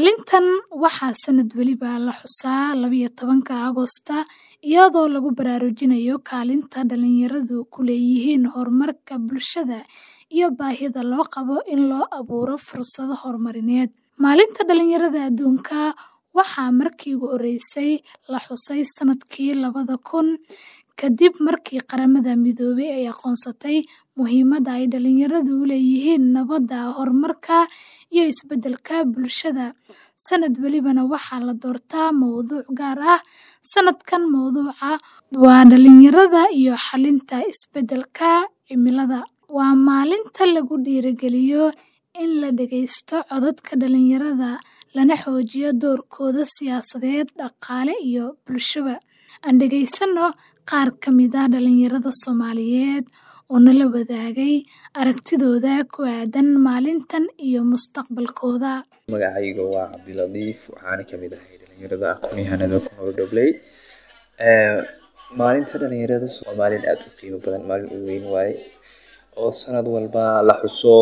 Maalintan waxaa sanad waliba la xusaa 12 Agoosta iyadoo lagu baraarujinayo kaalinta dhalinyaradu ku leeyihiin horumarka bulshada iyo baahida loo qabo in loo abuuro fursado horumarineed. Maalinta dhalinyarada adduunka waxaa markii ugu horeysay la xusay sanadkii 2000 kadib markii Qaramada Midoobay ay aqoonsatay muhiimadda ay dhalinyaradu u leeyihiin nabadda, horumarka iyo isbeddelka bulshada. Sanad walibana waxaa la doortaa mowduuc gaar ah. Sanadkan mowduuca waa dhalinyarada iyo xalinta isbeddelka cimilada. Waa maalinta lagu dhiirrigeliyo in la dhageysto codadka dhalinyarada lana xoojiyo doorkooda siyaasadeed, dhaqaale iyo bulshaba. Aan dhageysano qaar ka mid ah dhalinyarada Soomaaliyeed oo nala wadaagay aragtidooda ku aadan maalintan iyo mustaqbalkooda. Magacayga waa Cabdiladiif, waxaana ka mid ahay dhalinyarada aqoon-yahanada ku nool Dobley. Maalinta dhalinyarada waa maalin aad u qiimo badan, maalin u weyn waaye oo sanad walba la xuso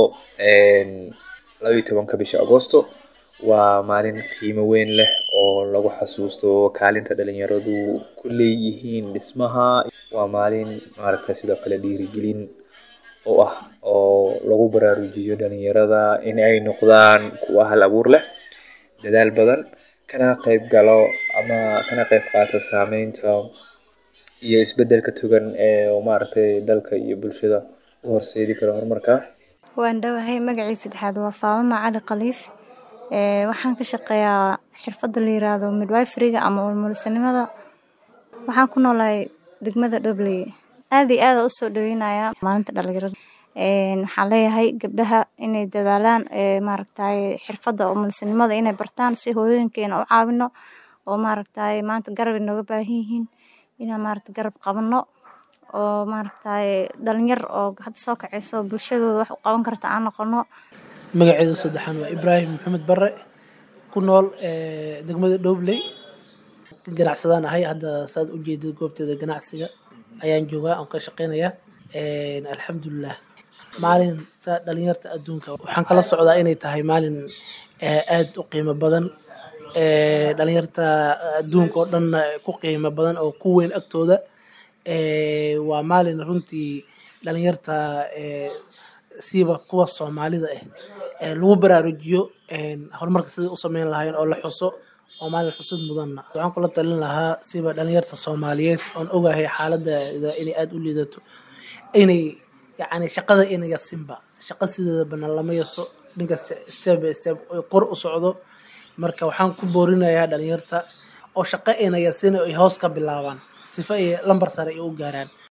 12 bisha Agoosto. Waa maalin qiimo weyn leh oo lagu xasuusto kaalinta dhalinyaradu ku leeyihiin dhismaha. Waa maalin sidoo kale dhiirigelin oo lagu baraarujiyo dhalinyarada in ay noqdaan kuwa hal abuur leh, dadaal badan, kana qayb qaata saameynta iyo isbeddelka togan ee dalka iyo bulshada u horseedi kara horumarka. Waan dhawahay magaciisa saddexaad waa Faadimo Cali Khaliif. Waxaan ka shaqeeyaa xirfadda la yiraahdo midwifery ama umulisanimada. Waxaan ku noolahay degmada Dobley. Aad iyo aad u soo dhaweynaya maalinta dhalinyarada. Waxaan leeyahay gabdhaha inay dadaalaan xirfadda umulisanimada inay bartaan si hooyooyinkeena u caawino oo maanta garab inooga baahan yihiin inaan garab qabano oo dhalinyar oo hadda soo kacayso bulshadooda wax u qaban karta aan noqono. Magaceedu saddexan waa Ibrahim Maxamed Barre, ku nool degmada Dobley. Ganacsadaan ahay, hadda saad u jeedid goobteeda ganacsiga ayaan joogaa oo ka shaqeynaya. Alxamdulillah. Maalinta dhalinyarta adduunka waxaan kala socdaa inay tahay maalin aad u qiimo badan. Dhalinyarta adduunka oo dhan ku qiimo badan oo ku weyn agtooda. Waa maalin runtii dhalinyarta siiba kuwa Soomaalida lagu baraarujiyo horumarka sidii u sameyn lahaayeen oo la xuso oo maalin xusud mudanna. Waxaan kula talin lahaa siiba dhalinyarta Soomaaliyeed oon ogahay xaaladda inay aad u liidato inay shaqada inay yasinba shaqo sideeda banaan lama yaso, ninkasta step by step kor u socdo. Marka waxaan ku boorinayaa dhalinyarta oo shaqo inay yasin ay hoos ka bilaabaan sifa ay lambar sare u gaaraan.